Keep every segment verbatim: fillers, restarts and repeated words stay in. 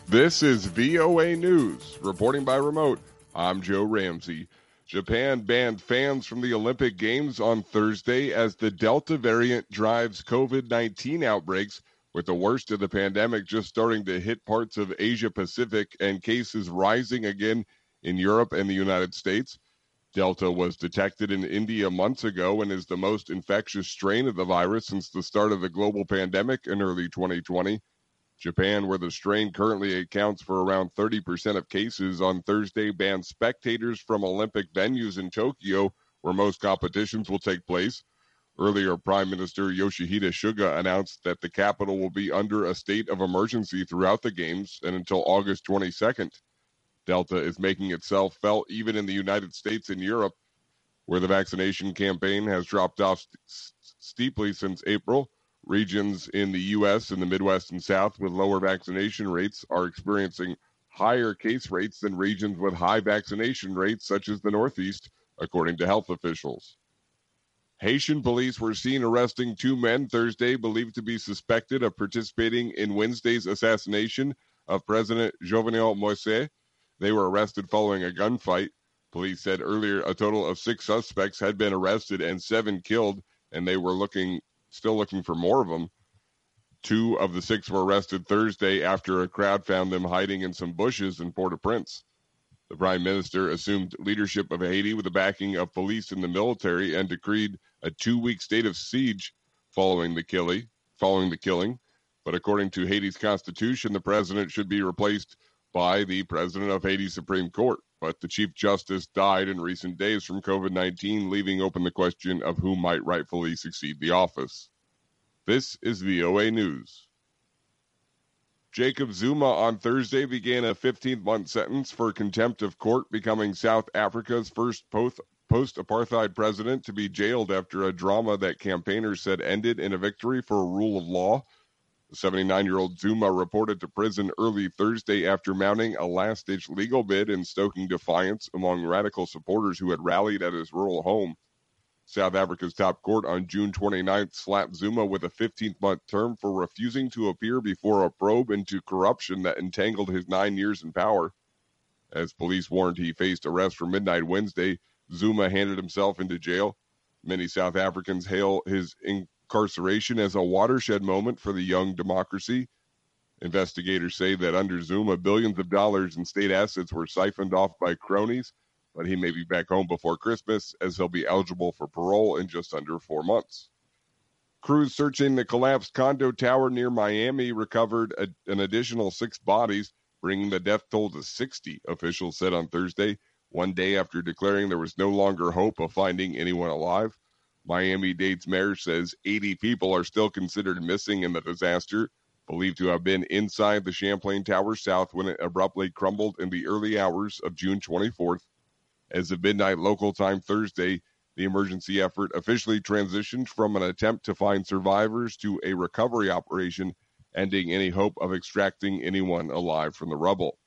This is V O A News. Reporting by remote, I'm Joe Ramsey. Japan banned fans from the Olympic Games on Thursday as the Delta variant drives covid nineteen outbreaks, with the worst of the pandemic just starting to hit parts of Asia Pacific and cases rising again in Europe and the United States. Delta was detected in India months ago and is the most infectious strain of the virus since the start of the global pandemic in early twenty twenty. Japan, where the strain currently accounts for around thirty percent of cases, on Thursday banned spectators from Olympic venues in Tokyo, where most competitions will take place. Earlier, Prime Minister Yoshihide Suga announced that the capital will be under a state of emergency throughout the Games and until August twenty-second. Delta is making itself felt even in the United States and Europe, where the vaccination campaign has dropped off st- steeply since April. Regions in the U S and the Midwest and South with lower vaccination rates are experiencing higher case rates than regions with high vaccination rates, such as the Northeast, according to health officials. Haitian police were seen arresting two men Thursday believed to be suspected of participating in Wednesday's assassination of President Jovenel Moïse. They were arrested following a gunfight. Police said earlier a total of six suspects had been arrested and seven killed, and they were looking still looking for more of them. Two of the six were arrested Thursday after a crowd found them hiding in some bushes in Port-au-Prince. The prime minister assumed leadership of Haiti with the backing of police and the military and decreed a two-week state of siege following the killing. Following the killing. But according to Haiti's constitution, the president should be replaced by the president of Haiti's Supreme Court. But the chief justice died in recent days from covid nineteen, leaving open the question of who might rightfully succeed the office. This is V O A News. Jacob Zuma on Thursday began a fifteen-month sentence for contempt of court, becoming South Africa's first post-apartheid president to be jailed after a drama that campaigners said ended in a victory for a rule of law. The seventy-nine-year-old Zuma reported to prison early Thursday after mounting a last-ditch legal bid and stoking defiance among radical supporters who had rallied at his rural home. South Africa's top court on June twenty-ninth slapped Zuma with a fifteen-month term for refusing to appear before a probe into corruption that entangled his nine years in power. As police warned he faced arrest for midnight Wednesday, Zuma handed himself into jail. Many South Africans hail his incarceration as a watershed moment for the young democracy. Investigators say that under Zuma, billions of dollars in state assets were siphoned off by cronies, but he may be back home before Christmas as he'll be eligible for parole in just under four months. Crews searching the collapsed condo tower near Miami recovered a, an additional six bodies, bringing the death toll to sixty, officials said on Thursday, one day after declaring there was no longer hope of finding anyone alive. Miami-Dade's mayor says eighty people are still considered missing in the disaster, believed to have been inside the Champlain Tower South when it abruptly crumbled in the early hours of June twenty-fourth. As of midnight local time Thursday, the emergency effort officially transitioned from an attempt to find survivors to a recovery operation, ending any hope of extracting anyone alive from the rubble.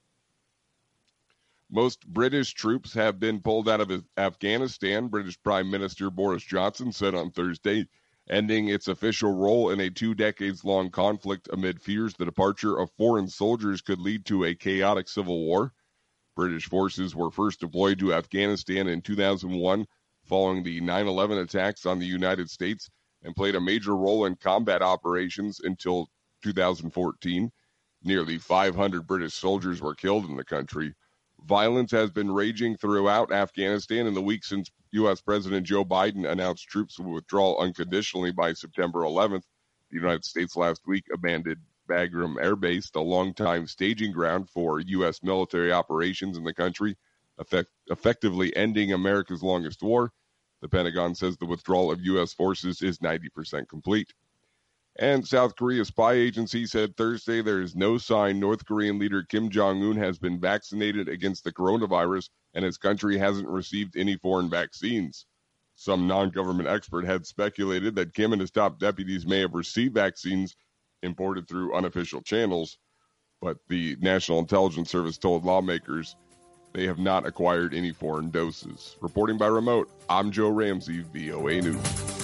Most British troops have been pulled out of Afghanistan, British Prime Minister Boris Johnson said on Thursday, ending its official role in a two decades-long conflict amid fears the departure of foreign soldiers could lead to a chaotic civil war. British forces were first deployed to Afghanistan in two thousand one following the nine eleven attacks on the United States and played a major role in combat operations until two thousand fourteen. Nearly five hundred British soldiers were killed in the country. Violence has been raging throughout Afghanistan in the week since U S President Joe Biden announced troops would withdraw unconditionally by September eleventh. The United States last week abandoned Bagram Air Base, the longtime staging ground for U S military operations in the country, effect- effectively ending America's longest war. The Pentagon says the withdrawal of U S forces is ninety percent complete. And South Korea's spy agency said Thursday there is no sign North Korean leader Kim Jong-un has been vaccinated against the coronavirus and his country hasn't received any foreign vaccines. Some non-government expert had speculated that Kim and his top deputies may have received vaccines imported through unofficial channels, but the National Intelligence Service told lawmakers they have not acquired any foreign doses. Reporting by remote, I'm Joe Ramsey, V O A News.